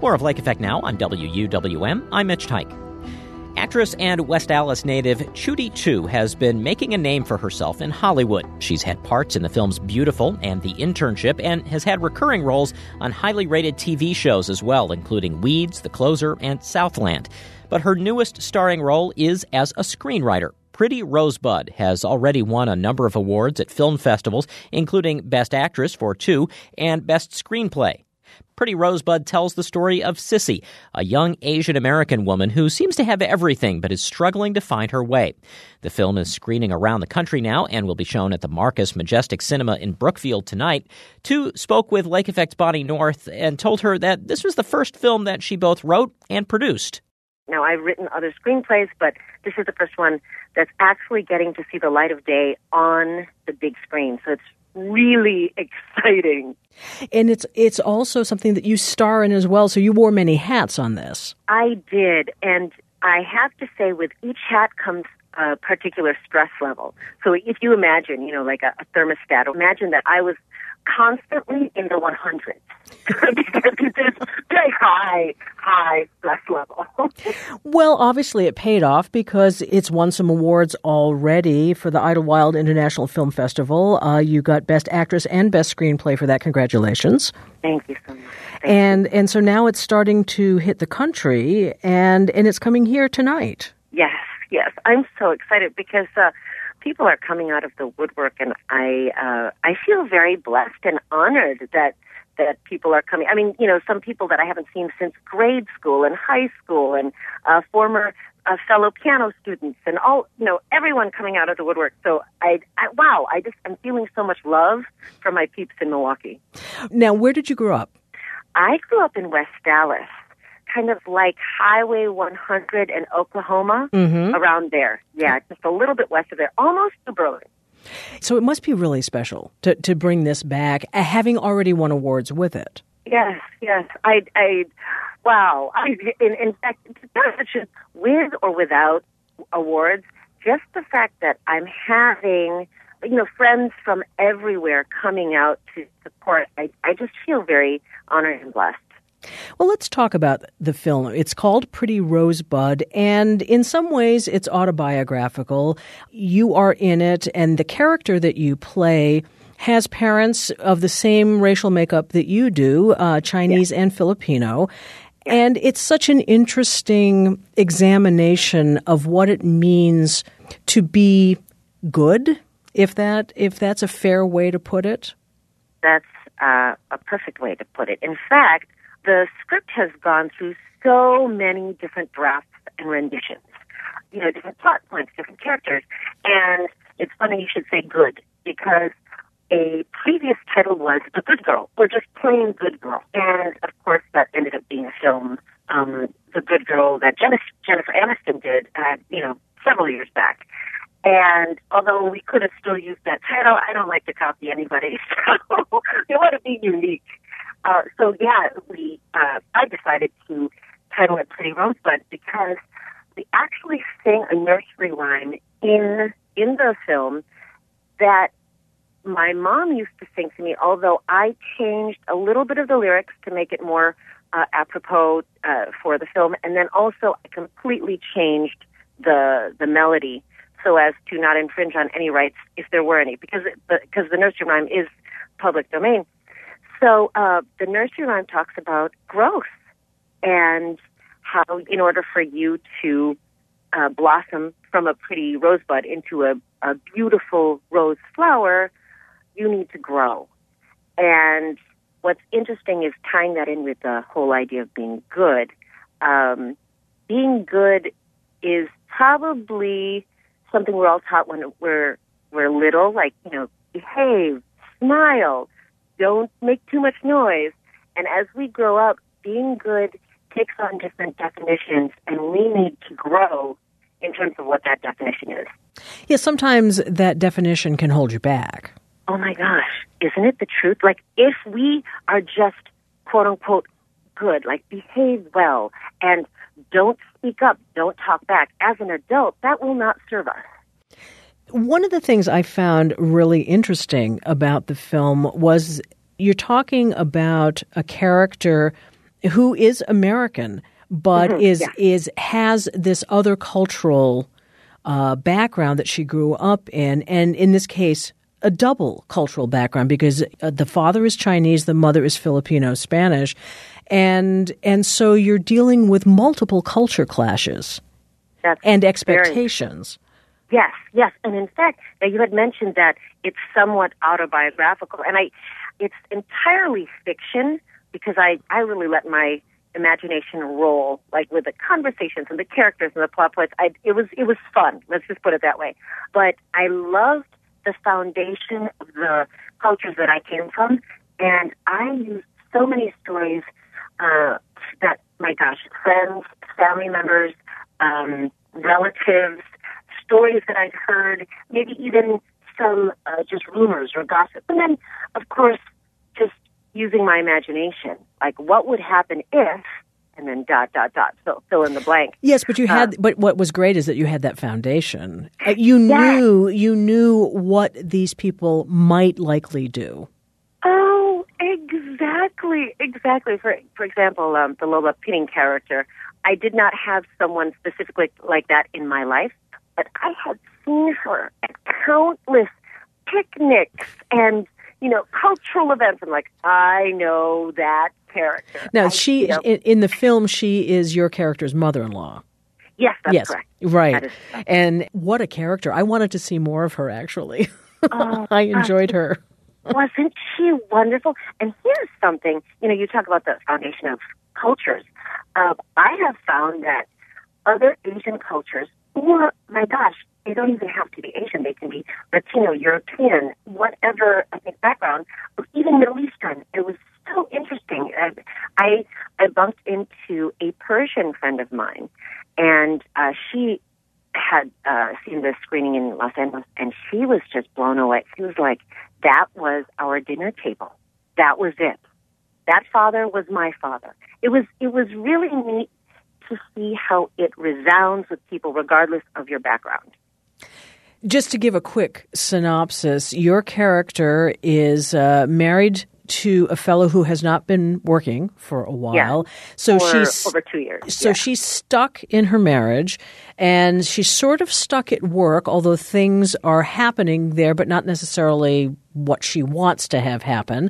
more of Lake Effect Now on WUWM. I'm Mitch Tyke. Actress and West Allis native Ncuti Tiu has been making a name for herself in Hollywood. She's had parts in the films Beautiful and The Internship and has had recurring roles on highly rated TV shows as well, including Weeds, The Closer, and Southland. But her newest starring role is as a screenwriter. Pretty Rosebud has already won a number of awards at film festivals, including Best Actress for Tiu and Best Screenplay. Pretty Rosebud tells the story of Sissy, a young Asian-American woman who seems to have everything but is struggling to find her way. The film is screening around the country now and will be shown at the Marcus Majestic Cinema in Brookfield tonight. Tiu spoke with Lake Effect's Bonnie North and told her that this was the first film that she both wrote and produced. Now, I've written other screenplays, but this is the first one that's actually getting to see the light of day on the big screen. So it's really exciting. And it's also something that you star in as well, so you wore many hats on this. I did, and I have to say with each hat comes a particular stress level. So if you imagine, like a thermostat, imagine that I was constantly in the 100s because it's very high stress level. Well, obviously it paid off because it's won some awards already for the Idlewild International Film Festival. You got Best Actress and Best Screenplay for that. Congratulations. Thank you so much. And so now it's starting to hit the country, and it's coming here tonight. Yes. I'm so excited because people are coming out of the woodwork, and I feel very blessed and honored that people are coming. I mean, some people that I haven't seen since grade school and high school, and former fellow piano students, and all, everyone coming out of the woodwork. So I'm feeling so much love from my peeps in Milwaukee. Now, where did you grow up? I grew up in West Dallas, kind of like Highway 100 in Oklahoma, around there. Yeah, just a little bit west of there, almost to Burlington. So it must be really special to bring this back, having already won awards with it. Yes. Wow. In fact, with or without awards, just the fact that I'm having, friends from everywhere coming out to support, I just feel very honored and blessed. Well, let's talk about the film. It's called Pretty Rosebud, and in some ways it's autobiographical. You are in it, and the character that you play has parents of the same racial makeup that you do, Chinese and Filipino. And it's such an interesting examination of what it means to be good, if that's a fair way to put it. That's a perfect way to put it. In fact, the script has gone through so many different drafts and renditions, different plot points, different characters. And it's funny you should say good, because a previous title was The Good Girl, or just plain Good Girl. And, of course, that ended up being a film, The Good Girl, that Jennifer Aniston did, several years back. And although we could have still used that title, I don't like to copy anybody, so we want to be unique. I decided to title it Pretty Rosebud because we actually sing a nursery rhyme in the film that my mom used to sing to me, although I changed a little bit of the lyrics to make it more apropos for the film, and then also I completely changed the melody so as to not infringe on any rights if there were any, because the nursery rhyme is public domain. So the nursery rhyme talks about growth and how, in order for you to blossom from a pretty rosebud into a beautiful rose flower, you need to grow. And what's interesting is tying that in with the whole idea of being good. Being good is probably something we're all taught when we're little, like, behave, smile, don't make too much noise. And as we grow up, being good takes on different definitions, and we need to grow in terms of what that definition is. Yeah, sometimes that definition can hold you back. Oh my gosh, isn't it the truth? Like, if we are just, quote unquote, good, like behave well and don't speak up, don't talk back, as an adult, that will not serve us. One of the things I found really interesting about the film was you're talking about a character who is American, but has this other cultural background that she grew up in, and in this case, a double cultural background because the father is Chinese, the mother is Filipino Spanish, and so you're dealing with multiple culture clashes and expectations. Yes, and in fact, now you had mentioned that it's somewhat autobiographical, and it's entirely fiction because I really let my imagination roll, like with the conversations and the characters and the plot points. It was fun. Let's just put it that way. But I loved the foundation of the cultures that I came from, and I used so many stories that, my gosh, friends, family members, relatives, stories that I'd heard, maybe even some just rumors or gossip. And then, of course, just using my imagination, like what would happen if, and then ... So fill in the blank. Yes, but you had. But what was great is that you had that foundation. You knew what these people might likely do. Oh, exactly. For example, the Lola Pinning character. I did not have someone specifically like that in my life, but I had seen her at countless picnics and cultural events. I'm like, I know that character. Now, in the film, she is your character's mother-in-law. Yes, that's correct. Right. That is correct. And what a character. I wanted to see more of her, actually. I enjoyed her. Wasn't she wonderful? And here's something, you talk about the foundation of cultures. I have found that other Asian cultures, or, my gosh, they don't even have to be Asian. They can be Latino, European, whatever ethnic background, or even Middle Eastern. It was so interesting. I bumped into a Persian friend of mine, and she had seen the screening in Los Angeles, and she was just blown away. She was like, that was our dinner table. That was it. That father was my father. It was really neat to see how it resounds with people regardless of your background. Just to give a quick synopsis, your character is married to a fellow who has not been working for a while. Yeah, she's over 2 years. So she's stuck in her marriage, and she's sort of stuck at work, although things are happening there, but not necessarily what she wants to have happen.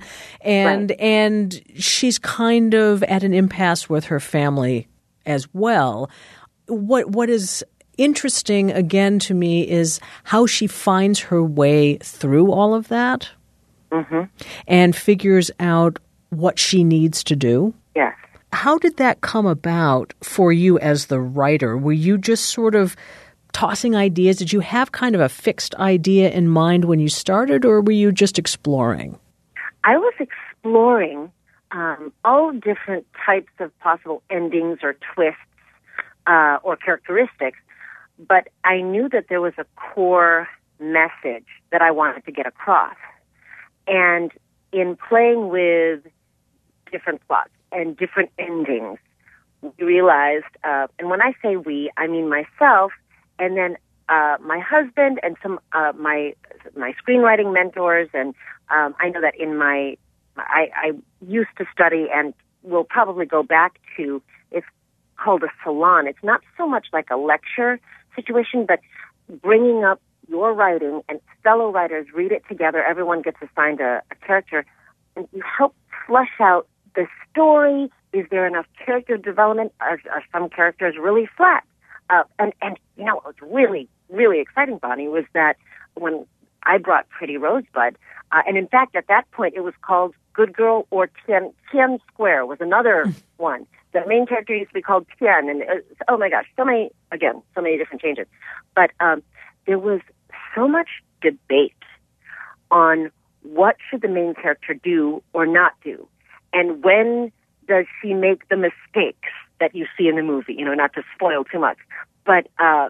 And she's kind of at an impasse with her family as well. What is interesting, again, to me is how she finds her way through all of that. Mm-hmm. And figures out what she needs to do. Yes. How did that come about for you as the writer? Were you just sort of tossing ideas? Did you have kind of a fixed idea in mind when you started, or were you just exploring? I was exploring all different types of possible endings or twists or characteristics, but I knew that there was a core message that I wanted to get across. And in playing with different plots and different endings, we realized, and when I say we, I mean myself, and then my husband and some my screenwriting mentors, and I know that in I used to study and will probably go back to, it's called a salon. It's not so much like a lecture situation, but bringing up your writing and fellow writers read it together. Everyone gets assigned a character, and you help flesh out the story. Is there enough character development? Are some characters really flat? And what was really, really exciting, Bonnie, was that when I brought Pretty Rosebud, and in fact, at that point, it was called Good Girl or Tian Square was another one. The main character used to be called Tian, and oh my gosh, so many different changes. But there was so much debate on what should the main character do or not do, and when does she make the mistakes that you see in the movie, not to spoil too much. But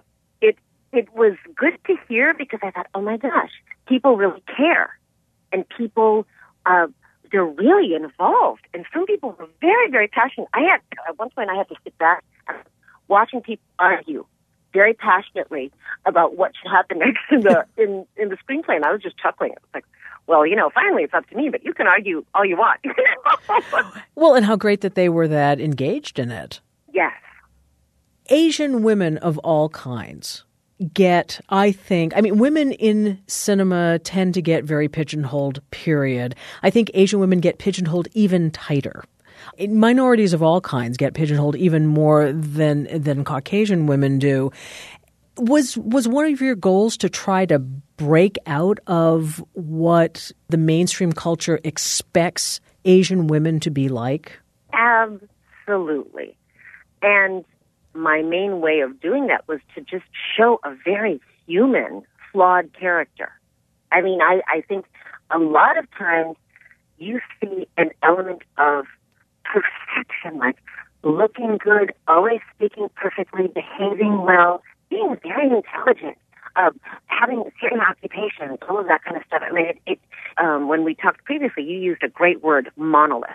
it was good to hear because I thought, oh my gosh, people really care, and people they're really involved, and some people were very, very passionate. At one point I had to sit back and watching people argue very passionately about what should happen next in the screenplay, and I was just chuckling. I was like, well, finally it's up to me, but you can argue all you want. Well, and how great that they were that engaged in it. Yes. Asian women of all kinds get, I think, women in cinema tend to get very pigeonholed, period. I think Asian women get pigeonholed even tighter. Minorities of all kinds get pigeonholed even more than Caucasian women do. Was one of your goals to try to break out of what the mainstream culture expects Asian women to be like? Absolutely. And my main way of doing that was to just show a very human, flawed character. I think a lot of times you see an element of perfection, like looking good, always speaking perfectly, behaving well, being very intelligent, having certain occupations, all of that kind of stuff. When we talked previously, you used a great word, monolith.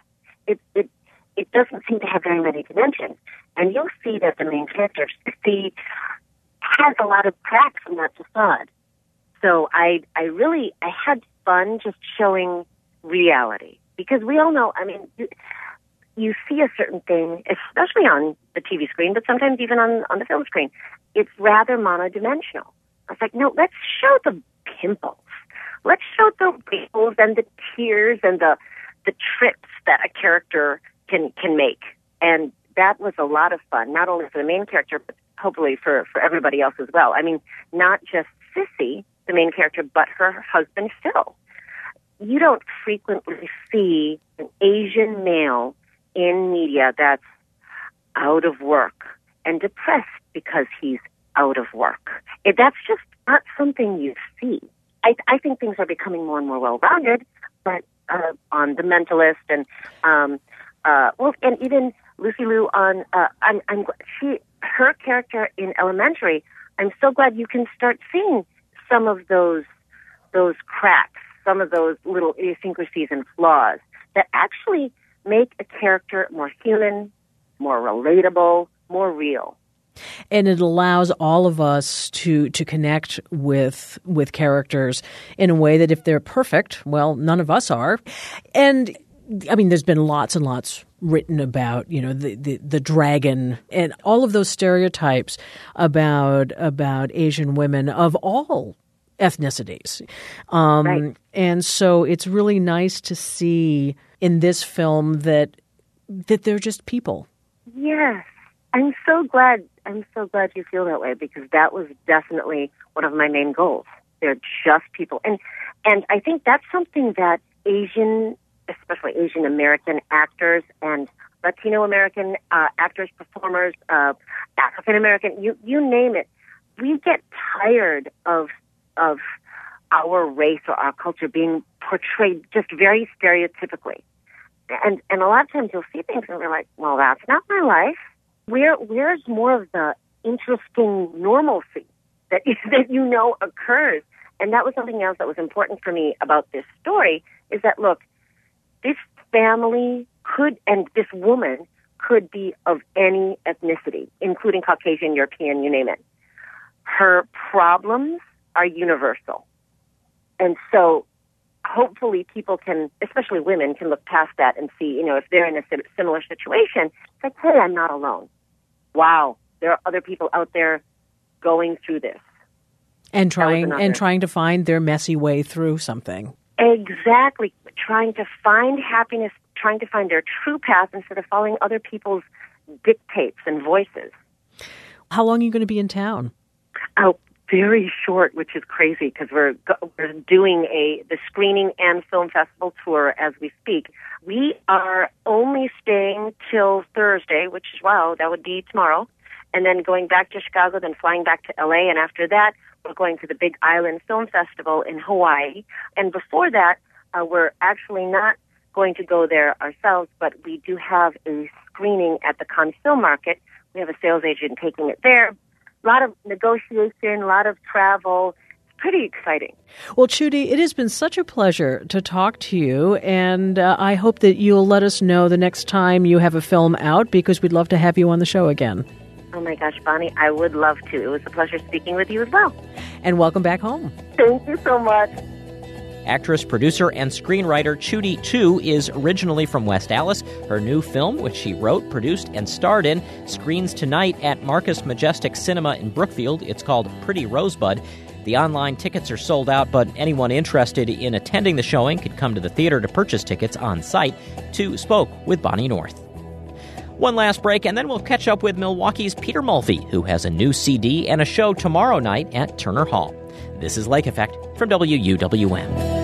It doesn't seem to have very many dimensions. And you'll see that the main character, Sissy, has a lot of cracks in that facade. So I had fun just showing reality. Because we all know, you see a certain thing, especially on the TV screen, but sometimes even on the film screen, it's rather monodimensional. I was like, no, let's show the pimples. Let's show the wrinkles and the tears and the trips that a character can make. And that was a lot of fun, not only for the main character, but hopefully for everybody else as well. Not just Sissy, the main character, but her husband, Phil. You don't frequently see an Asian male in media that's out of work and depressed because he's out of work. That's just not something you see. I think things are becoming more and more well-rounded, but on The Mentalist and and even Lucy Liu on her character in Elementary. I'm so glad you can start seeing some of those cracks, some of those little idiosyncrasies and flaws that actually make a character more human, more relatable, more real. And it allows all of us to connect with characters in a way that if they're perfect, well, none of us are. And there's been lots and lots written about, the dragon and all of those stereotypes about Asian women of all ethnicities. Right. And so it's really nice to see in this film that they're just people. Yes. I'm so glad you feel that way, because that was definitely one of my main goals. They're just people. And I think that's something that especially Asian American actors and Latino American actors, performers, African American, you name it. We get tired of our race or our culture being portrayed just very stereotypically. And a lot of times you'll see things and we're like, well, that's not my life. Where's more of the interesting normalcy that occurs? And that was something else that was important for me about this story, is that, look, this family and this woman could be of any ethnicity, including Caucasian, European, you name it. Her problems are universal. And so hopefully people can, especially women, can look past that and see, if they're in a similar situation, it's like, hey, I'm not alone. Wow, there are other people out there going through this. And trying to find their messy way through something. Exactly. Trying to find happiness, trying to find their true path instead of following other people's dictates and voices. How long are you going to be in town? Oh, very short, which is crazy, because we're doing the screening and film festival tour as we speak. We are only staying till Thursday, which is, wow, that would be tomorrow, and then going back to Chicago, then flying back to LA, and after that, we're going to the Big Island Film Festival in Hawaii. And before that, we're actually not going to go there ourselves, but we do have a screening at the Cannes Film Market. We have a sales agent taking it there. A lot of negotiation, a lot of travel. It's pretty exciting. Well, Ncuti, it has been such a pleasure to talk to you, and I hope that you'll let us know the next time you have a film out, because we'd love to have you on the show again. Oh my gosh, Bonnie, I would love to. It was a pleasure speaking with you as well. And welcome back home. Thank you so much. Actress, producer, and screenwriter Ncuti Too is originally from West Allis. Her new film, which she wrote, produced, and starred in, screens tonight at Marcus Majestic Cinema in Brookfield. It's called Pretty Rosebud. The online tickets are sold out, but anyone interested in attending the showing could come to the theater to purchase tickets on site. Too spoke with Bonnie North. One last break, and then we'll catch up with Milwaukee's Peter Mulvey, who has a new CD and a show tomorrow night at Turner Hall. This is Lake Effect from WUWM.